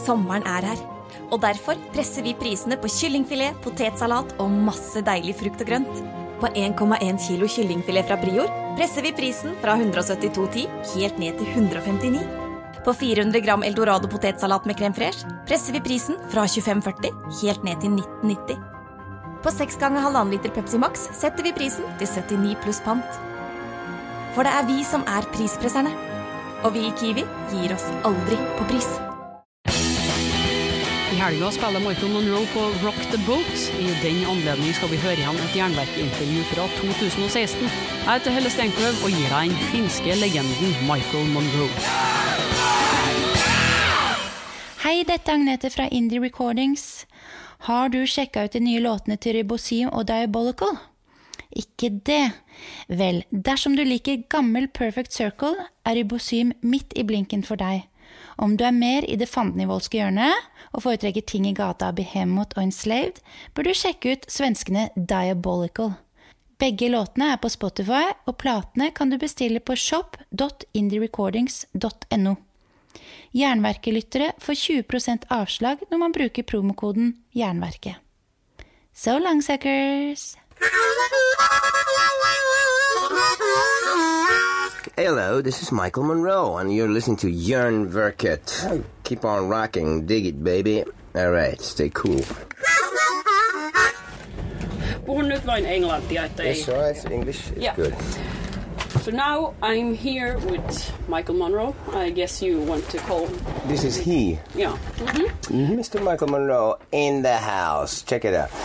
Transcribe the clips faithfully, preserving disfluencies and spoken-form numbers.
Sommeren er her, og derfor presser vi prisene på kyllingfilet, potetsalat og masse deilig frukt og grønt. På en komma en kilo kyllingfilet fra Prior presser vi prisen fra one seventy-two ten helt ned til one fifty-nine. På fire hundre gram Eldorado potetsalat med crème fraîche presser vi prisen fra twenty-five forty helt ned til nineteen ninety. På seks ganger halvannen liter Pepsi Max setter vi prisen til seventy-nine pluss pant. For det er vi som er prispresserne. Og vi i Kiwi gir oss aldri på pris. I helga spiller Michael Monroe på Rock the Boat. I den anledning skal vi høre igjen et jernverkintervju fra twenty sixteen. Jeg heter Helle Steinkløv og gir deg den finske legenden Michael Monroe. Hei, dette er Agnete fra Indie Recordings. Har du sjekket ut de nye låtene til Ribosym og Diabolical? Ikke det. Vel, dersom du liker gammel Perfect Circle, er Ribosym midt i blinken for deg. Om du er mer i det fandenivoldske hjørnet, og foretrekker ting i gata av Behemoth og Enslaved, bør du sjekke ut svenskene Diabolical. Begge låtene er på Spotify, og platene kan du bestille på shop dot indie recordings dot no. Jernverkelyttere får twenty percent avslag når man bruker promokoden Jernverket. So long, suckers! Hello, this is Michael Monroe, and you're listening to Jernverket. Keep on rocking, dig it, baby. All right, stay cool. Puhun nyt vain englantia, että ei... Yes, all right, English is Yeah. good. So now I'm here with Michael Monroe. I guess you want to call... This is he, Yeah. Mm-hmm. Mister Michael Monroe, in the house. Check it out.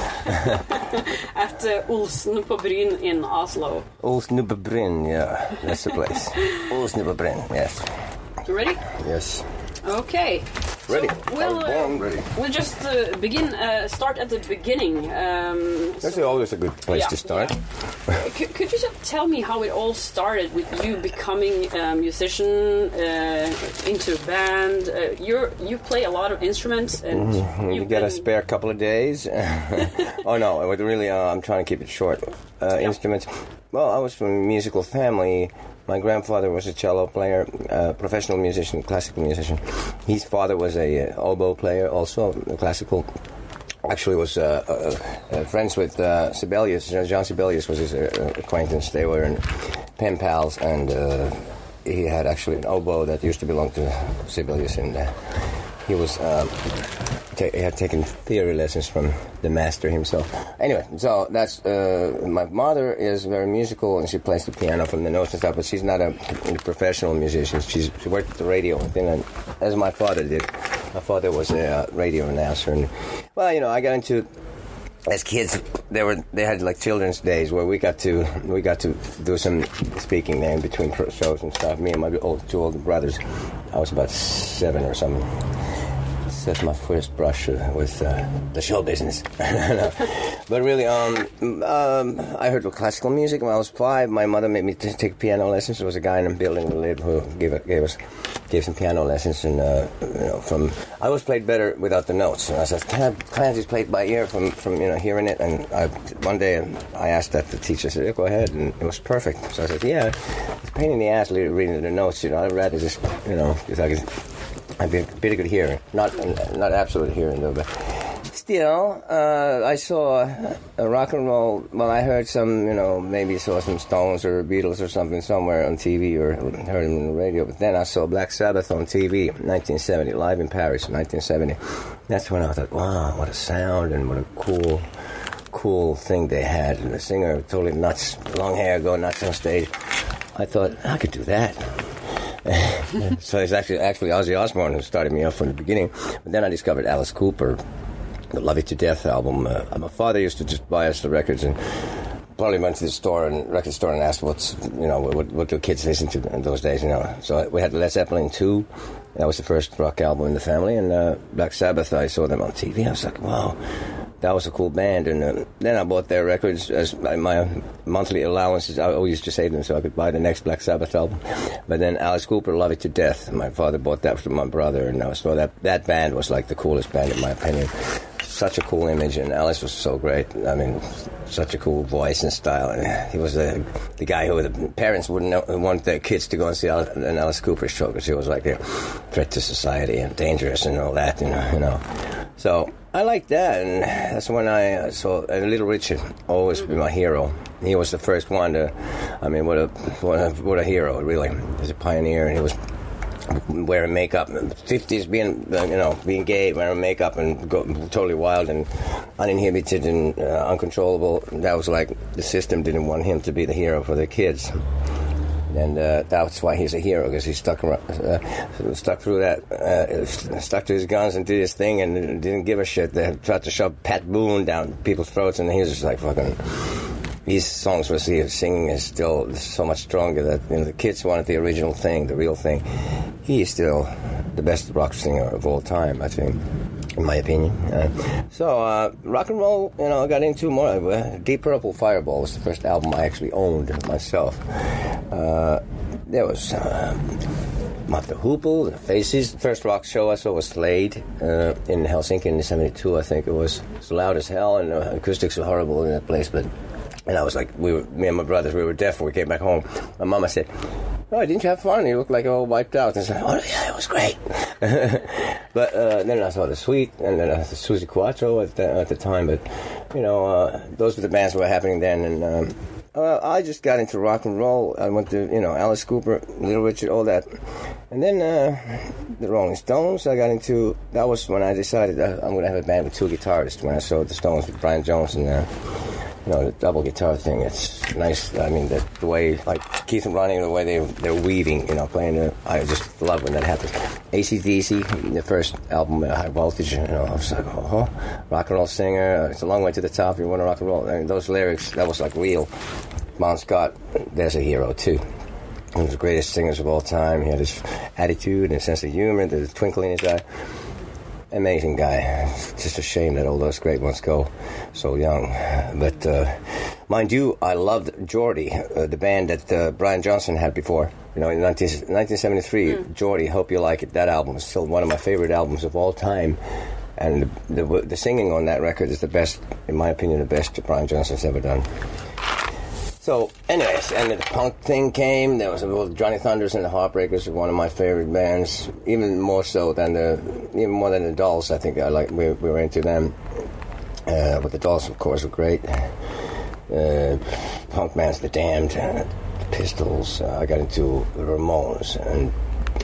At uh, Olsen på Bryn in Oslo. Olsnubbebrinn, yeah, that's the place. Olsnubbebrinn, yes. You ready? Yes. Okay. Ready. So we'll, I was born uh, ready. we'll just uh, begin, uh, start at the beginning. Um, That's so- always a good place Yeah, to start. yeah. could, could you just tell me how it all started with you becoming a musician, uh, into a band? Uh, you're, you play a lot of instruments. And You you've get a been- spare couple of days? Oh no, it would really, uh, I'm trying to keep it short. Uh, Instruments. Well, I was from a musical family. My grandfather was a cello player, uh, professional musician, classical musician. His father was a uh, oboe player, also a classical. Actually, was uh, uh, uh, friends with uh, Sibelius. John Sibelius was his uh, acquaintance. They were in pen pals, and uh, he had actually an oboe that used to belong to Sibelius, and uh, he was um, ta- he had taken theory lessons from the master himself. Anyway, so that's uh, my mother is very musical, and she plays the piano from the notes and stuff, but she's not a, a professional musician. She's, she worked at the radio in Finland, as my father did. My father was a uh, radio announcer, and well, you know, I got into. As kids, they were they had like children's days where we got to we got to do some speaking there in between pro- shows and stuff. Me and my old, two older brothers. I was about seven or something. So that's my first brush uh, with uh, the show business. But really, um, um, I heard classical music when I was five. My mother made me t- take piano lessons. There was a guy in a building we lived who gave it, gave us gave some piano lessons, and uh, you know, from I always played better without the notes. And I said, "Can I, can I just play it by ear from, from you know hearing it?" And I, one day I asked that the teacher said, yeah, "Go ahead," and it was perfect. So I said, "Yeah, it's a pain in the ass reading the notes. You know, I'd rather just you know because I could." I'd be a pretty good hearing, not not absolute hearing though, but still, uh, I saw a rock and roll. Well, I heard some, you know, maybe saw some Stones or Beatles or something somewhere on T V or heard them on the radio. But then I saw Black Sabbath on T V, nineteen seventy, live in Paris, nineteen seventy. That's when I thought, wow, what a sound and what a cool, cool thing they had. And the singer totally nuts, long hair, going nuts on stage. I thought I could do that. So it's actually actually Ozzy Osbourne who started me off from the beginning. But then I discovered Alice Cooper, the Love It to Death album. Uh, my father used to just buy us the records and probably went to the store and record store and asked what's you know what what do kids listen to in those days. You know, so we had Led Zeppelin two. That was the first rock album in the family, and uh, Black Sabbath. I saw them on T V. I was like, wow. That was a cool band, and uh, then I bought their records as my monthly allowances. I always used to save them so I could buy the next Black Sabbath album. But then Alice Cooper, Love It to Death. My father bought that from my brother, and I saw that that band was like the coolest band in my opinion. such a cool image, and Alice was so great. I mean, such a cool voice and style. And he was the the guy who the parents wouldn't know, want their kids to go and see an Alice Cooper show because he was like a threat to society and dangerous and all that, you know. You know. So I liked that, and that's when I saw uh, Little Richard always be my hero. He was the first one to, I mean, what a what a, what a hero, really. He was a pioneer, and he was wearing makeup, fifties, being uh, you know, being gay, wearing makeup and go, totally wild and uninhibited and uh, uncontrollable. That was like the system didn't want him to be the hero for the kids. And uh, that's why he's a hero, because he stuck around, uh, stuck through that, uh, stuck to his guns and did his thing and didn't give a shit. They tried to shove Pat Boone down people's throats, and he was just like fucking. These songs was he singing is still so much stronger that, you know, the kids wanted the original thing, the real thing. He is still the best rock singer of all time, I think, in my opinion. Uh, so uh, rock and roll, you know, I got into more. Uh, Deep Purple Fireball was the first album I actually owned myself. Uh, there was uh, Mata Hoople, the Faces. The first rock show I saw was Slade uh, in Helsinki in seventy-two, I think it was. It was loud as hell, and uh, acoustics were horrible in that place, but. And I was like, we were, me and my brothers, we were deaf when we came back home. My mama said, "Oh, didn't you have fun? You look like all wiped out." And I said, "Oh, yeah, it was great." But uh, then I saw the Sweet, and then uh, the Susie Quattro at the, at the time. But, you know, uh, those were the bands that were happening then. And um, uh, I just got into rock and roll. I went to, you know, Alice Cooper, Little Richard, all that. And then uh, the Rolling Stones, I got into, that was when I decided that I'm going to have a band with two guitarists, when I saw the Stones with Brian Jones and... Uh, You know, the double guitar thing, it's nice. I mean, the, the way, like, Keith and Ronnie, the way they, they're weaving, you know, playing the, I just love when that happens. A C D C, the first album, uh, High Voltage, you know, I was like, oh, rock and roll singer, uh, it's a long way to the top, you want to rock and roll. I mean, those lyrics, that was like real. Bon Scott, there's a hero, too. He was the greatest singers of all time. He had his attitude and his sense of humor, the twinkle in his eye. Amazing guy. It's just a shame that all those great ones go so young. But uh, mind you, I loved Geordie, uh, the band that uh, Brian Johnson had before. You know, in nineteen seventy-three, mm. Geordie, Hope You Like It. That album is still one of my favorite albums of all time. And the, the, the singing on that record is the best, in my opinion, the best Brian Johnson's ever done. So, anyways, and the punk thing came. There was well, Johnny Thunders and the Heartbreakers were one of my favorite bands, even more so than the, even more than the Dolls. I think I like we, we were into them. Uh, but the Dolls, of course, were great. Uh, punk bands, The Damned, uh, the Pistols. Uh, I got into the Ramones, and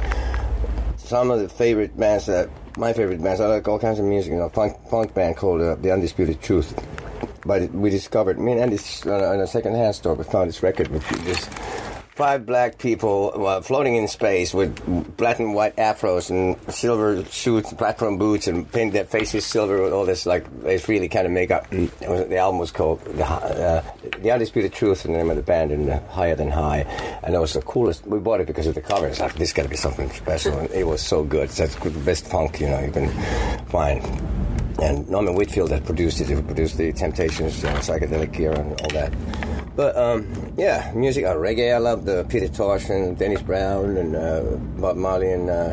some of the favorite bands that my favorite bands. I like all kinds of music. You know, punk punk band called uh, The Undisputed Truth. But we discovered, me and Andy, uh, in a second-hand store, we found this record with this five black people uh, floating in space with black and white afros and silver suits, platform boots, and painted their faces silver with all this, like, it's really kind of makeup. It was, the album was called The, uh, the Undisputed Truth, the name of the band, and uh, Higher Than High. And it was the coolest. We bought it because of the cover. It's like, this got to be something special. And it was so good. That's the best funk, you know, you can find. And Norman Whitfield had produced it. He produced the Temptations, uh, Psychedelic Era, and all that. But, um, yeah, music, uh, reggae, I loved uh, Peter Tosh and Dennis Brown and uh, Bob Marley, and uh,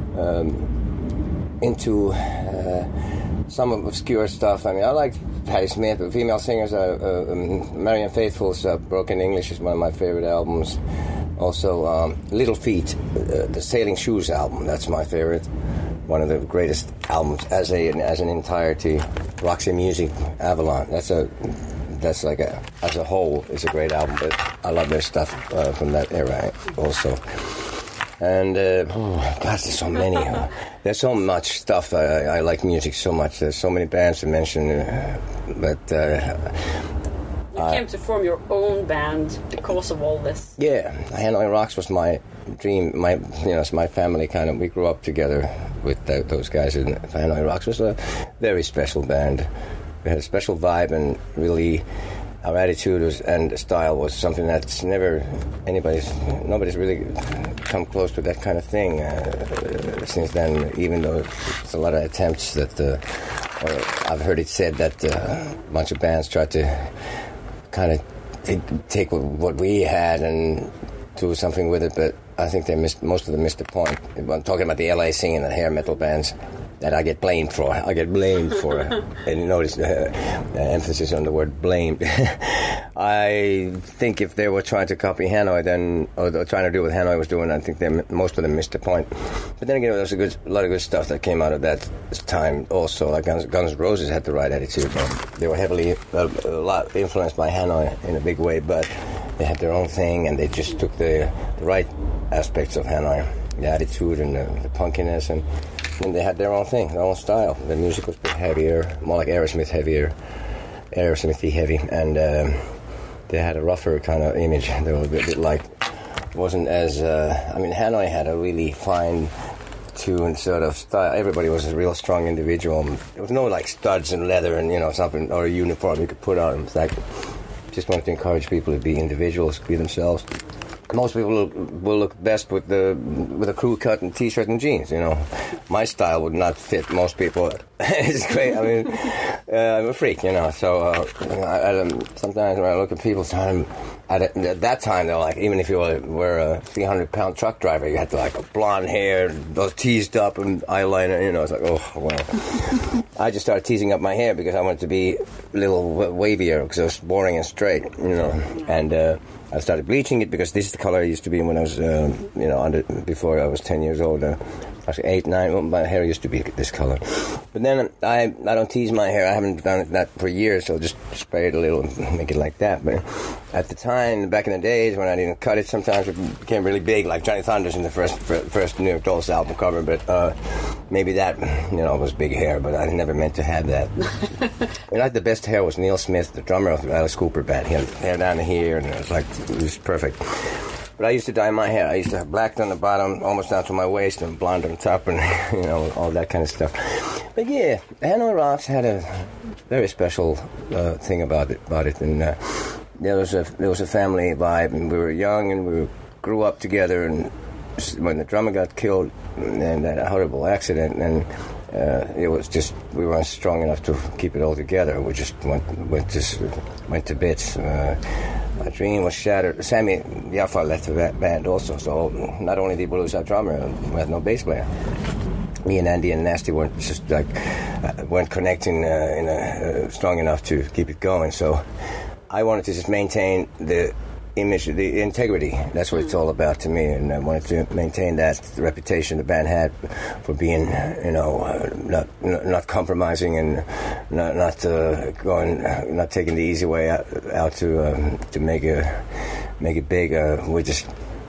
um, into uh, some obscure stuff. I mean, I liked Patti Smith, the female singers. Uh, uh, um, Marianne Faithfull's uh, Broken English is one of my favorite albums. Also, um, Little Feat, uh, the Sailing Shoes album, that's my favorite. One of the greatest albums as a as an entirety. Roxy Music, Avalon. That's a that's like a as a whole is a great album. But I love their stuff uh, from that era also. And uh, oh gosh, there's so many. Uh, there's so much stuff. I, I like music so much. There's so many bands to mention. Uh, but uh, you came to form your own band because of all this. Yeah, Hanoi Rocks was my dream. My you know, it's my family kind of. We grew up together with the, those guys. And Hanoi Rocks was a very special band. We had a special vibe, and really, our attitude was, and style was something that's never anybody's. Nobody's really come close to that kind of thing uh, since then. Even though there's a lot of attempts that, uh, or I've heard it said that uh, a bunch of bands tried to kind of take what we had and do something with it, but I think they missed, most of them missed the point. I'm talking about the L A scene and the hair metal bands. that I get blamed for. I get blamed for. And you notice uh, uh, emphasis on the word blamed. I think if they were trying to copy Hanoi, then, or they were trying to do what Hanoi was doing, I think they, most of them missed the point. But then again, there was a, good, a lot of good stuff that came out of that time also. Like Guns, Guns N' Roses had the right attitude. They were heavily, uh, a lot influenced by Hanoi in a big way, but they had their own thing, and they just took the, the right aspects of Hanoi, the attitude and the, the punkiness, and, and they had their own thing, their own style. The music was a bit heavier, more like Aerosmith heavier, Aerosmithy heavy, and um, they had a rougher kind of image. They were a bit, bit like, wasn't as, uh, I mean, Hanoi had a really fine tuned sort of style. Everybody was a real strong individual. There was no like studs and leather and, you know, something, or a uniform you could put on. It's like, just wanted to encourage people to be individuals, be themselves. Most people look, will look best with the with a crew cut and t-shirt and jeans. You know, my style would not fit most people. It's great. I mean, uh, I'm a freak, you know. So uh, I, I, sometimes when I look at people's time, at, a, at that time they're like, even if you were, were a three hundred pound truck driver, you had to like blonde hair, those teased up and eyeliner. You know, it's like, oh well. I just started teasing up my hair because I wanted to be a little wavier because it was boring and straight, you know, and. Uh, I started bleaching it because this is the color I used to be when I was, uh, you know, under before I was ten years old. Uh, actually, eight, nine. Well, my hair used to be this color. But then I I don't tease my hair. I haven't done that for years, so just spray it a little and make it like that. But at the time, back in the days when I didn't cut it, sometimes it became really big, like Johnny Thunders in the first first New York Dolls album cover. But uh, maybe that, you know, was big hair, but I never meant to have that. And like the best hair was Neil Smith, the drummer of the Alice Cooper band. He had hair down to here, and it was like, it was perfect. But I used to dye my hair. I used to have black on the bottom, almost down to my waist, and blonde on top, and, you know, all that kind of stuff. But yeah, Hanoi Rocks had a very special uh, thing about it. About it, and uh, there was a there was a family vibe, and we were young, and we grew up together. And when the drummer got killed in that horrible accident, and uh, it was just we weren't strong enough to keep it all together. We just went went to went to bits. Uh, My dream was shattered. Sammy Jaffa left the band also, so not only did we lose our drummer, we had no bass player. Me and Andy and Nasty weren't just like uh, weren't connecting uh, in a, uh, strong enough to keep it going. So I wanted to just maintain the image, the integrity. That's what it's all about to me, and I wanted to maintain that reputation the band had for being, you know, uh, not not compromising and not not uh, going, not taking the easy way out, out to um, to make a make it big. Uh, we just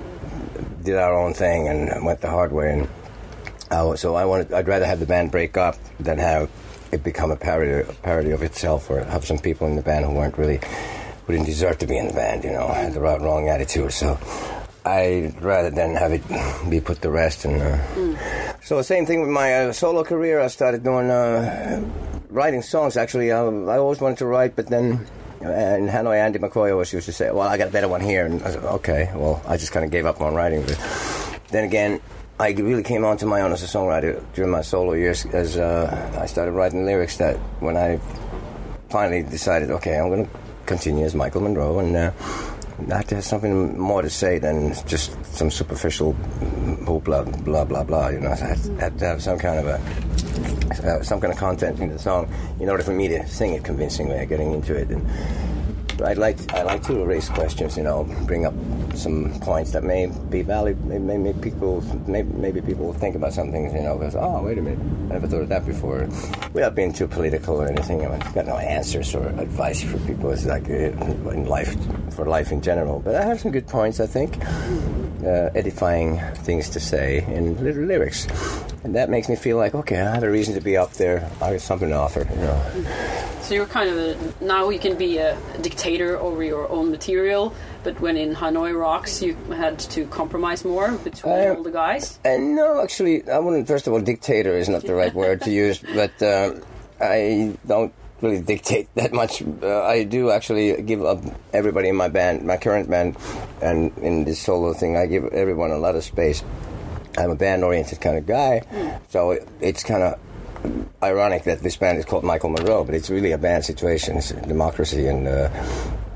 did our own thing and went the hard way. And I, so I wanted, I'd rather have the band break up than have it become a parody a parody of itself, or have some people in the band who weren't really. We didn't deserve to be in the band, you know, had the right, wrong attitude. So I'd rather than have it be put to rest. And uh, mm. So the same thing with my uh, solo career. I started doing uh, writing songs. Actually, I, I always wanted to write, but then uh, in Hanoi, Andy McCoy always used to say, well, I got a better one here. And I said, okay, well, I just kind of gave up on writing. But then again, I really came onto my own as a songwriter during my solo years, as uh, I started writing lyrics that when I finally decided, okay, I'm going to continue as Michael Monroe, and uh, I had to have something more to say than just some superficial blah blah blah blah. You know, I had, had to have some kind of a uh, some kind of content in the song in order for me to sing it convincingly, getting into it. And I'd like I like to raise questions, you know, bring up some points that may be valid. Maybe, maybe people, maybe, maybe people will think about some things, you know, because oh, wait a minute, I never thought of that before. Without being too political or anything, I've got no answers or advice for people. It's like uh, in life, for life in general. But I have some good points, I think, uh, edifying things to say in little lyrics, and that makes me feel like okay, I have a reason to be up there. I have something to offer, you know. So you're kind of a, now you can be a dictator over your own material, but when in Hanoi Rocks you had to compromise more between uh, all the guys? Uh, no, actually, I wouldn't. First of all, dictator is not the right word to use, but uh, I don't really dictate that much. Uh, I do actually give up everybody in my band, my current band, and in this solo thing, I give everyone a lot of space. I'm a band-oriented kind of guy, mm. so it, it's kind of ironic that this band is called Michael Monroe, but it's really a band situation. It's a democracy, and uh,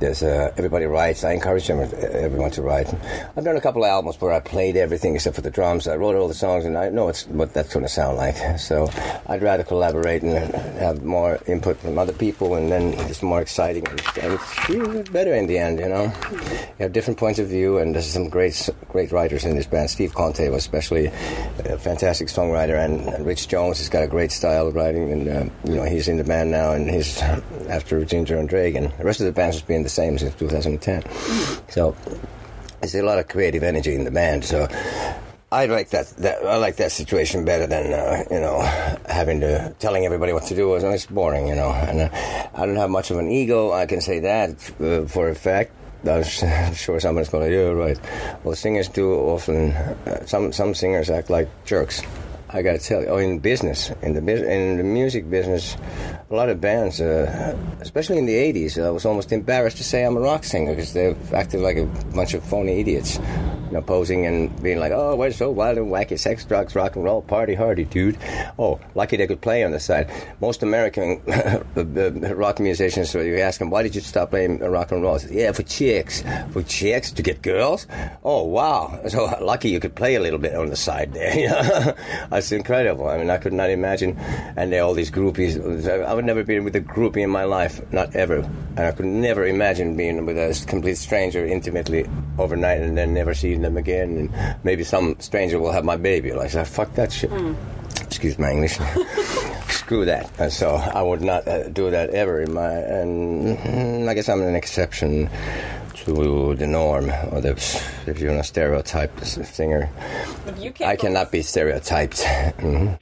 There's uh, everybody writes. I encourage them, everyone to write. I've done a couple of albums where I played everything except for the drums. I wrote all the songs, and I know it's what that's going to sound like. So I'd rather collaborate and have more input from other people, and then it's more exciting, and it's better in the end, you know. You have different points of view, and there's some great great writers in this band. Steve Conte was especially a fantastic songwriter, and, and Rich Jones has got a great style of writing, and uh, you know, he's in the band now, and he's after Ginger and Dragon. The rest of the band has been the same since two thousand ten. So there's a lot of creative energy in the band. So I like that. that I like that situation better than uh, you know, having to telling everybody what to do. It's boring, you know. And uh, I don't have much of an ego. I can say that uh, for a fact. I'm sure somebody's going to, yeah, right. Well, singers do often. Uh, some some singers act like jerks. I got to tell you, oh, in business, in the in the music business, a lot of bands, uh, especially in the eighties, I was almost embarrassed to say I'm a rock singer because they acted like a bunch of phony idiots, you know, posing and being like, oh, we're so wild and wacky, sex, drugs, rock and roll, party hardy, dude. Oh, lucky they could play on the side. Most American rock musicians, so you ask them, why did you stop playing rock and roll? Say, yeah, for chicks. For chicks? To get girls? Oh, wow. So lucky you could play a little bit on the side there. Yeah. It's incredible. I mean, I could not imagine. And there are all these groupies. I would never be with a groupie in my life, not ever. And I could never imagine being with a complete stranger intimately overnight and then never seeing them again. And maybe some stranger will have my baby. Like, I fuck that shit. Mm. Excuse my English. Screw that. And so I would not uh, do that ever in my. And I guess I'm an exception to the norm, or the, if you're a stereotype singer. But you can't I cannot be stereotyped. Mm-hmm.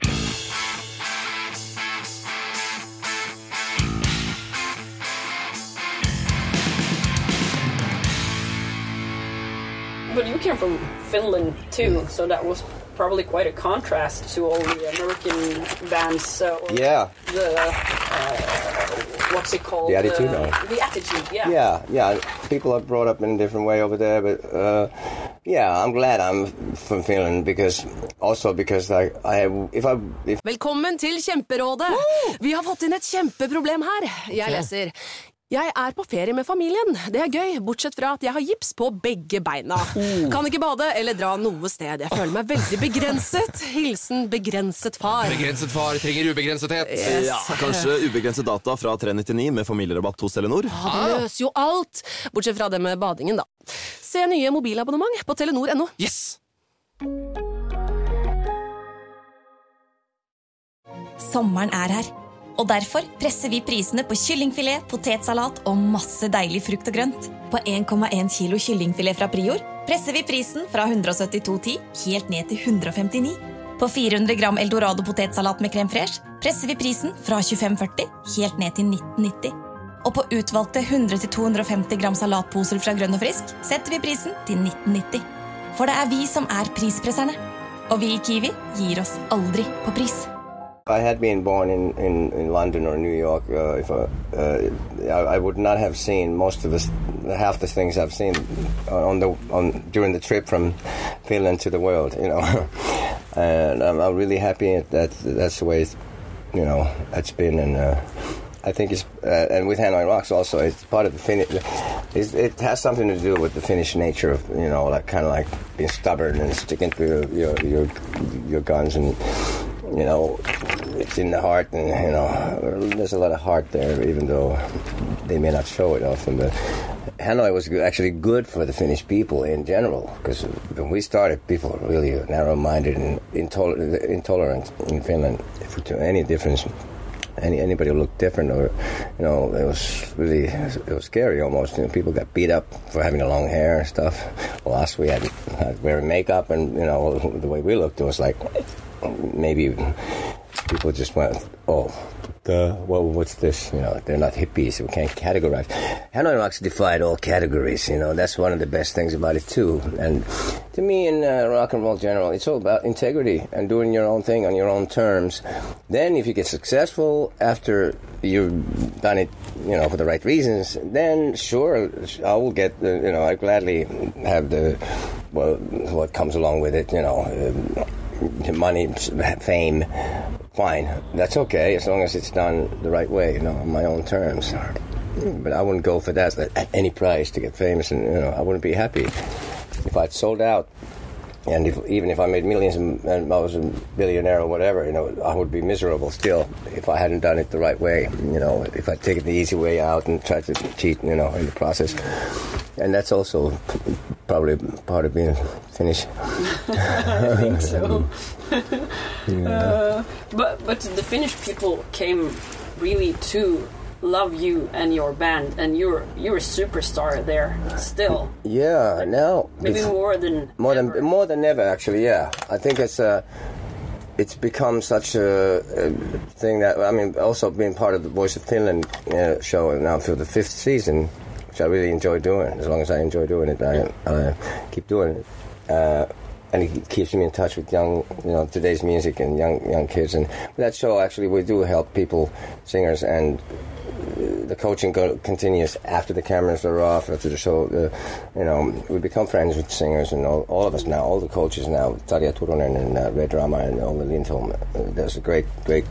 But you came from Finland too, so that was probably quite a contrast to all the American bands. Uh, yeah. The uh, what's it called? The attitude. Uh, or? The attitude. Yeah. Yeah, yeah. People are brought up in a different way over there, but uh, yeah, I'm glad I'm from Finland because also because like I have if I if Velkommen til Kjemperådet. Vi har fått inn et kjempeproblem her. Jeg leser. Jeg er på ferie med familien. Det er gøy, bortsett fra at jeg har gips på begge beina. Kan ikke bade eller dra noe sted. Jeg føler meg veldig begrenset. Hilsen begrenset far. Begrenset far trenger ubegrensethet. Yes. Ja, kanskje ubegrenset data fra tre nittioni med familierabatt hos Telenor. Ja, det løser jo alt. Bortsett fra det med badingen, da. Se nye mobilabonnement på telenor punktum no. Yes! Sommeren er her. Og derfor presser vi prisene på kyllingfilet, potetsalat og masse deilig frukt og grønt. På en komma en kilo kyllingfilet fra Prior presser vi prisen fra one seventy-two ten helt ned til one femtini. På fire hundre gram Eldorado potetsalat med crème fraîche presser vi prisen fra twenty-five forty helt ned til nitten nitti. Og på utvalgte one hundred til two hundred fifty gram salatposer fra Grønn og Frisk setter vi prisen til nitten nitti. For det er vi som er prispresserne. Og vi i Kiwi gir oss aldri på pris. I had been born in, in, in London or New York, uh, if I, uh, I, I would not have seen most of the half the things I've seen on the on during the trip from Finland to the world, you know. And I'm, I'm really happy that that's the way it's, you know, it's been, and uh, I think it's uh, and with Hanoi Rocks also, it's part of the Finnish. It has something to do with the Finnish nature of, you know, like kind of like being stubborn and sticking to your your your, your guns, and you know, it's in the heart, and you know, there's a lot of heart there, even though they may not show it often. But Hanoi was actually good for the Finnish people in general, because when we started, people were really narrow-minded and intoler- intolerant in Finland to any difference. Any anybody who looked different, or you know, it was really it was scary almost. You know, people got beat up for having the long hair and stuff. Well, us we had, had wearing makeup, and you know, the way we looked, it was like maybe people just went, oh, the well, what's this? You know, they're not hippies. We can't categorize. Hanoi Rocks defied all categories. You know, that's one of the best things about it too. And to me, in uh, rock and roll general, it's all about integrity and doing your own thing on your own terms. Then, if you get successful after you've done it, you know, for the right reasons, then sure, I will get. The, you know, I gladly have the well, what comes along with it. You know. Uh, money, fame, fine. That's okay as long as it's done the right way, you know, on my own terms. but I wouldn't go for that at any price to get famous, and you know, I wouldn't be happy if I'd sold out. And if, even if I made millions and, and I was a billionaire or whatever, you know, I would be miserable still if I hadn't done it the right way. You know, if I'd taken the easy way out and tried to cheat, you know, in the process. And that's also probably part of being Finnish. I think so. Yeah. uh, but but the Finnish people came really to love you and your band, and you're you're a superstar there still. Yeah, now maybe more than more ever. than more than ever. Actually, yeah. I think it's uh, it's become such a, a thing that I mean, also being part of the Voice of Finland uh, show now for the fifth season, which I really enjoy doing. As long as I enjoy doing it, I, I keep doing it. Uh, And it keeps me in touch with young, you know, today's music and young young kids. And with that show, actually, we do help people, singers, and the coaching go, continues after the cameras are off, after the show. The, you know, we become friends with singers and all, all of us now, all the coaches now, Tarja Turunen and uh, Red Rama and Olli Lindholm. Uh, there's a great, great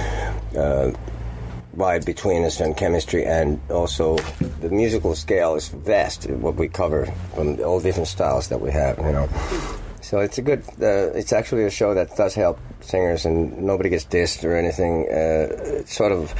uh, vibe between us and chemistry, and also the musical scale is vast, what we cover from all different styles that we have, you know. So it's a good, uh, it's actually a show that does help singers, and nobody gets dissed or anything. Uh, it's sort of,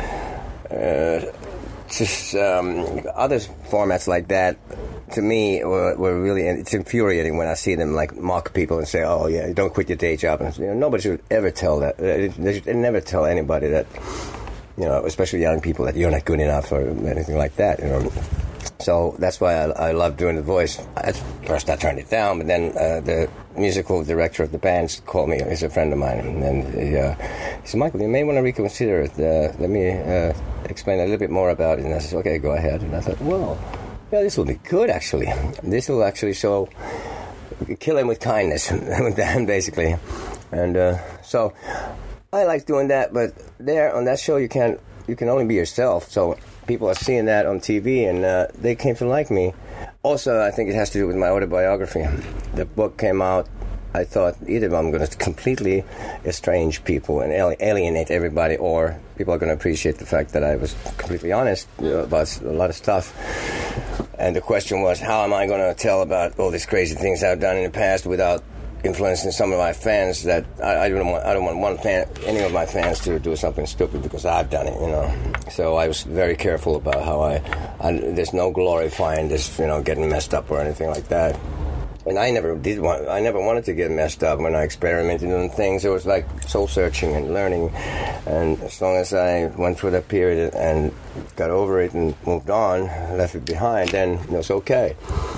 uh, just um, other formats like that, to me, were, were really, it's infuriating when I see them like mock people and say, oh yeah, don't quit your day job. And, you know, nobody should ever tell that. They should never tell anybody that, you know, especially young people, that you're not good enough or anything like that, you know. So that's why I, I love doing The Voice. At first I turned it down, but then uh, the musical director of the band called me. He's a friend of mine. And then he, uh, he said, Michael, you may want to reconsider it. Uh, let me uh, explain a little bit more about it. And I said, okay, go ahead. And I thought, well, yeah, this will be good, actually. This will actually show, kill him with kindness, with that, basically. And uh, so I like doing that, but there on that show you can't, you can only be yourself. So people are seeing that on T V, and uh, they came to like me. Also, I think it has to do with my autobiography. The book came out, I thought either I'm going to completely estrange people and alienate everybody, or people are going to appreciate the fact that I was completely honest about a lot of stuff. And the question was, how am I going to tell about all these crazy things I've done in the past without influencing some of my fans? That I, I don't want. I don't want one fan, any of my fans, to do something stupid because I've done it. You know. So I was very careful about how I. I there's no glorifying this, you know, getting messed up or anything like that. And I never did want. I never wanted to get messed up when I experimented on things. It was like soul searching and learning. And as long as I went through that period and got over it and moved on, left it behind, then it was okay.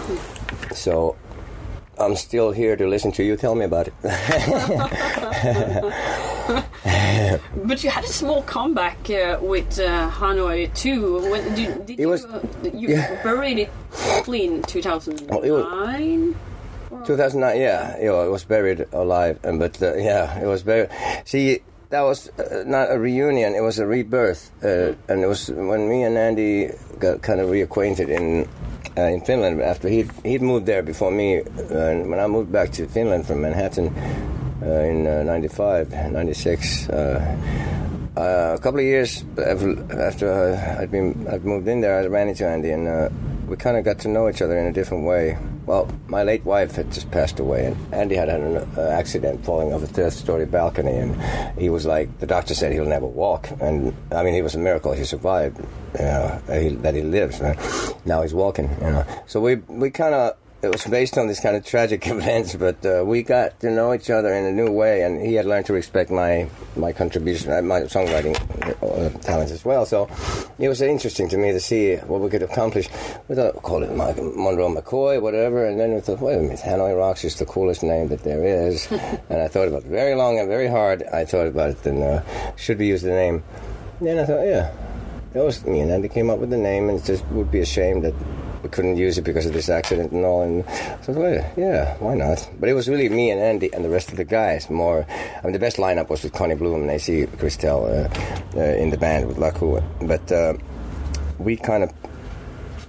So I'm still here to listen to you tell me about it. But you had a small comeback uh, with uh, Hanoi too. When, did, did it was, you, uh, you yeah. buried it properly in two thousand nine? Oh, it was, two thousand nine, yeah. You know, it was buried alive. And, but, uh, yeah, it was buried. See, that was uh, not a reunion, it was a rebirth. Uh, and it was when me and Andy got kind of reacquainted in uh, in Finland after he'd, he'd moved there before me. And when I moved back to Finland from Manhattan uh, in uh, ninety-five, ninety-six, uh, uh, a couple of years after uh, I'd been I'd moved in there, I ran into Andy, and uh, we kind of got to know each other in a different way. Well, my late wife had just passed away, and Andy had had an uh, accident falling off a third-story balcony, and he was like, the doctor said he'll never walk, and I mean, it was a miracle he survived, you know, that he, that he lives. Right? Now he's walking, you know. So we we kind of, it was based on this kind of tragic events, but uh, we got to know each other in a new way, and he had learned to respect my my contribution, my songwriting uh, talents as well. So it was interesting to me to see what we could accomplish. We thought, call it Monroe McCoy, whatever, and then we thought, wait a minute, Hanoi Rocks is the coolest name that there is. And I thought about it very long and very hard. I thought about it, and uh, should we use the name? And then I thought, yeah, that was me, and Andy came up with the name, and it just would be a shame that we couldn't use it because of this accident and all. And so I thought, yeah, why not? But it was really me and Andy and the rest of the guys more. I mean, the best lineup was with Connie Bloom and A C Christel uh, uh, in the band with Laku. But uh, we kind of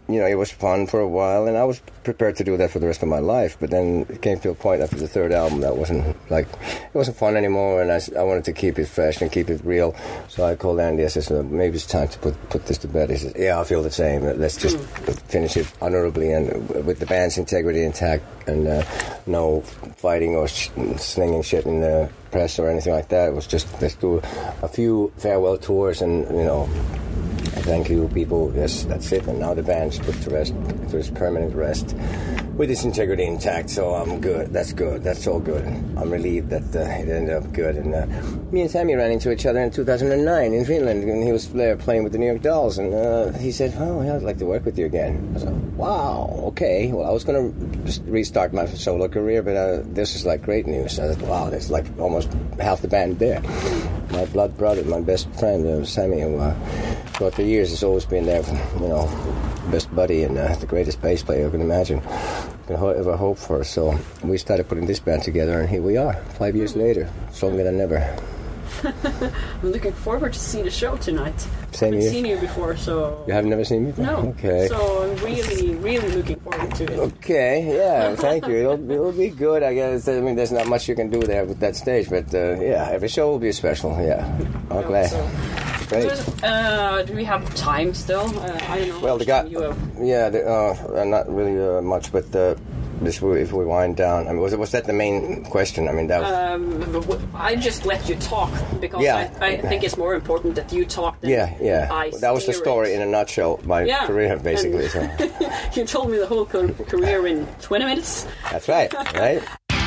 you know, it was fun for a while, and I was prepared to do that for the rest of my life. But then it came to a point after the third album that wasn't like it wasn't fun anymore, and I, I wanted to keep it fresh and keep it real. So I called Andy. I said, "Maybe it's time to put put this to bed." He said, "Yeah, I feel the same. Let's just finish it honorably and with the band's integrity intact, and uh, no fighting or sh- slinging shit in the press or anything like that. It was just let's do a few farewell tours and you know." Thank you, people. Yes, that's it. And now the band's put to rest, to its permanent rest, with its integrity intact. So I'm good. That's good. That's all good. I'm relieved that uh, it ended up good. And uh, me and Sammy ran into each other in two thousand nine in Finland, and he was there playing with the New York Dolls. And uh, he said, "Oh, yeah, I'd like to work with you again." I was like, "Wow, okay." Well, I was going to just restart my solo career, but uh, this is like great news. I said, "Wow, there's like almost half the band there." My blood brother, my best friend, uh, Sammy, who uh, throughout the years has always been there, you know, best buddy and uh, the greatest bass player you can imagine, can ho- ever hope for. So we started putting this band together, and here we are, five years later, stronger than ever. I'm looking forward to see the show tonight. Same I haven't here. seen you before, so... You have never seen me before? No. Okay. So I'm really, really looking forward to it. Okay, yeah, thank you. It'll, it'll be good, I guess. I mean, there's not much you can do there with that stage, but uh, yeah, every show will be special, yeah. I'm glad. So, Great. uh, do we have time still? Uh, I don't know. Well, the guy, you have. yeah, the, uh, not really uh, much, but uh, this if we wind down, I mean, was was that the main question? I mean, that was, Um, I just let you talk because Yeah. I, I think it's more important that you talk than yeah, yeah. I That was the steer story it. in a nutshell. My Yeah, career, basically. and- So You told me the whole co- career in twenty minutes. that's right, right?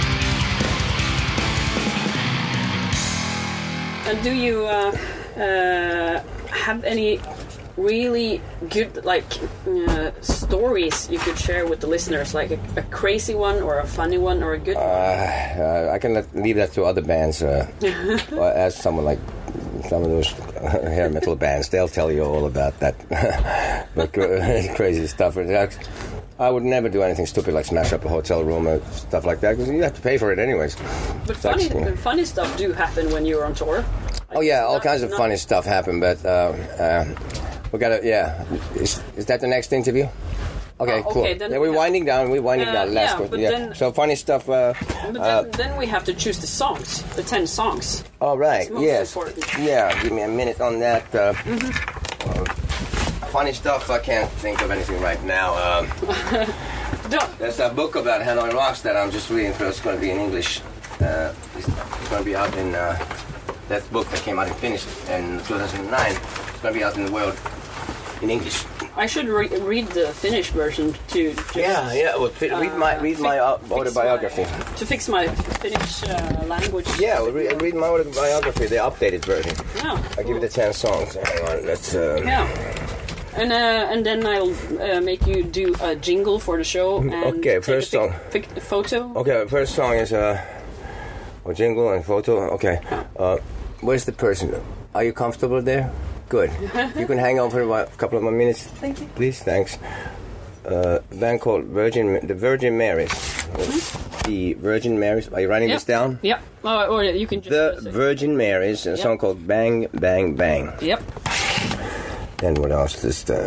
And do you uh, uh, have any really good like uh, stories you could share with the listeners, like a, a crazy one or a funny one or a good one? Uh, I can let, leave that to other bands. Uh, as someone like some of those hair metal bands, they'll tell you all about that, but crazy stuff. I would never do anything stupid like smash up a hotel room or stuff like that, because you have to pay for it anyways. But It's funny, like, funny stuff do happen when you're on tour. oh yeah, all Not- kinds of not- funny stuff happen, but uh, uh, we gotta, yeah. Is, is that the next interview? Okay, Oh, cool. okay, then yeah, we we're have- winding down. We're winding Uh, down. Last yeah, one. but Yeah. then- So funny stuff. Uh, But uh, then, then we have to choose the songs, the ten songs. all right. It's most Yes. important. Yeah. Give me a minute on that. Uh, uh, funny stuff. I can't think of anything right now. Um, Don't. There's a book about Hanoi Rocks that I'm just reading. It's going to be in English. Uh, it's it's going to be out in uh, that book that came out in Finnish in two thousand nine. It's going to be out in the world in English. I should re- read the Finnish version too. Just, Yeah, yeah. Well, fi- read my read my fi- uh, fix autobiography. my- to fix my Finnish uh, language. Yeah, well, read, read my autobiography, the updated version. Yeah. I'll give you the ten songs. Hang on, let's. Uh, Yeah. And uh, and then I'll uh, make you do a jingle for the show. And Okay, take first a song. pic- pic- photo. Okay, first song is uh, a jingle and photo. Okay, uh, where's the person? Are you comfortable there? Good. You can hang on for a while, couple of more minutes. Thank you. Please, thanks. Uh, a band called Virgin, the Virgin Marys. The Virgin Marys. Are you writing Yep. this down? Yep. Or, or you can just. The uh, say- Virgin Marys, a Yep. song called Bang Bang Bang. Yep. And what else? This. Uh,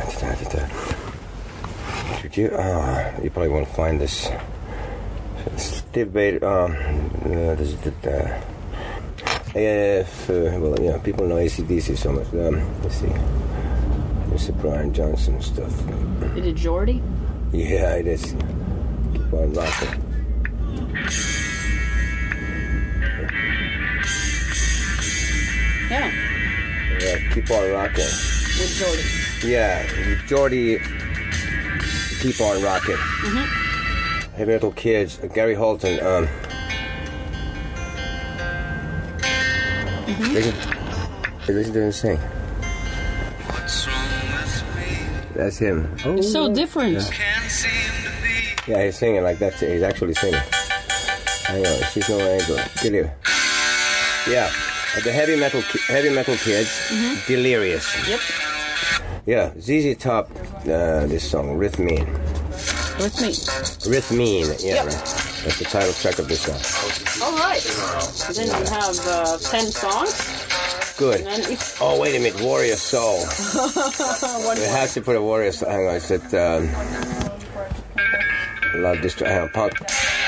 Should you? Uh, you probably won't find this. Steve Bader. Um, uh, this is the. Uh, if, uh, well, yeah, people know A C D C so much. Um, let's see. There's the Brian Johnson stuff. Is it Jordy? Yeah, it is. Keep on rocking. Yeah. Yeah, keep on rocking. With Jordy. Yeah, Jordy, keep on rocking. Mm-hmm. Heavy Metal Kids, uh, Gary Holton. Um, mm-hmm. Listen, hey, listen to him sing. That's him. Oh, It's so different. yeah, he's singing like that. He's actually singing. Hang on, she's no angel. Delirious. Yeah, uh, the heavy metal, ki- heavy metal kids, Mm-hmm. Delirious. Yep. Yeah, Z Z Top, uh, this song, Rhythmine. With me. Rhythmine, yeah, Yep. right. That's the title track of this song. All right. Then we have uh, ten songs. good. if- Oh, wait a minute, Warrior Soul. We have to put a Warrior Soul. Hang on, it's at, um... Love Distro... Hang on, Punk...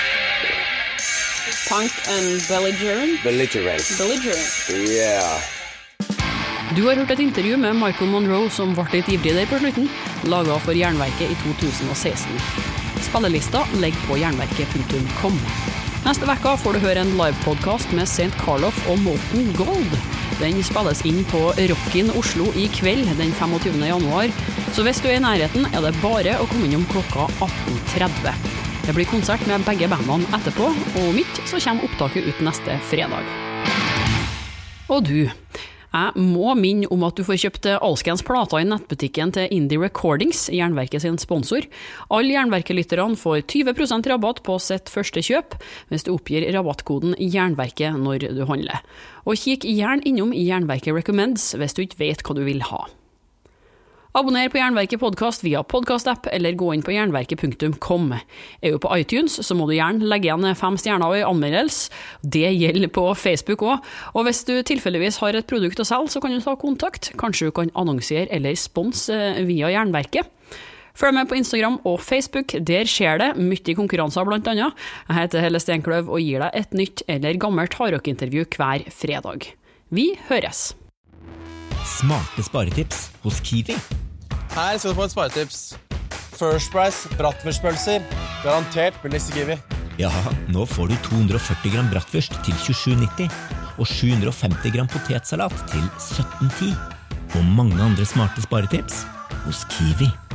Punk and Belligerent? Belligerent. Belligerent. Yeah. Du har hørt et intervju med Michael Monroe som ble litt ivrig der på slutten, laget for Jernverket i to tusen og seksten. Spillelista ligger på jernverket punktum com. Neste vekka får du høre en livepodcast med Saint Karloff og Molten Gold. Den spilles inn på Rockin Oslo i kveld den tjuefemte januar, så hvis du er i nærheten er det bare å komme innom klokka atten tretti. Det blir konsert med begge bandene etterpå, og midt så kommer opptaket ut neste fredag. Og du, jeg må minne om at du får kjøpt alskens plater i nettbutikken til Indie Recordings, Jernverket sin sponsor. Alle Jernverkelytterne får tjue prosent rabatt på sitt første kjøp, hvis du oppgir rabattkoden Jernverket når du handler. Og kikk gjerne innom Jernverket Recommends hvis du ikke vet hva du vil ha. Abonner på Jernverket podcast via podcast-app eller gå inn på jernverket punktum com. Er du på iTunes, så må du gjerne legge igjen fem stjerner og anmeldelse. Det gjelder på Facebook også. Og hvis du tilfeldigvis har et produkt å selge, så kan du ta kontakt. Kanskje du kan annonsere eller sponse via Jernverket. Følg med på Instagram og Facebook, der skjer det mye konkurranser blant annet. Jeg heter Helle Steinkløv og gir deg et nytt eller gammelt hardrock-intervju hver fredag. Vi høres! Smarte sparetips hos Kiwi. Her skal du få et sparetips. First Price, bratwurstpølser. Garantert billigst i Kiwi. Ja, nå får du to hundre og førti gram bratwurst til tjuesju nitti og sju hundre og femti gram potetsalat til sytten ti. Og mange andre smarte sparetips hos Kiwi.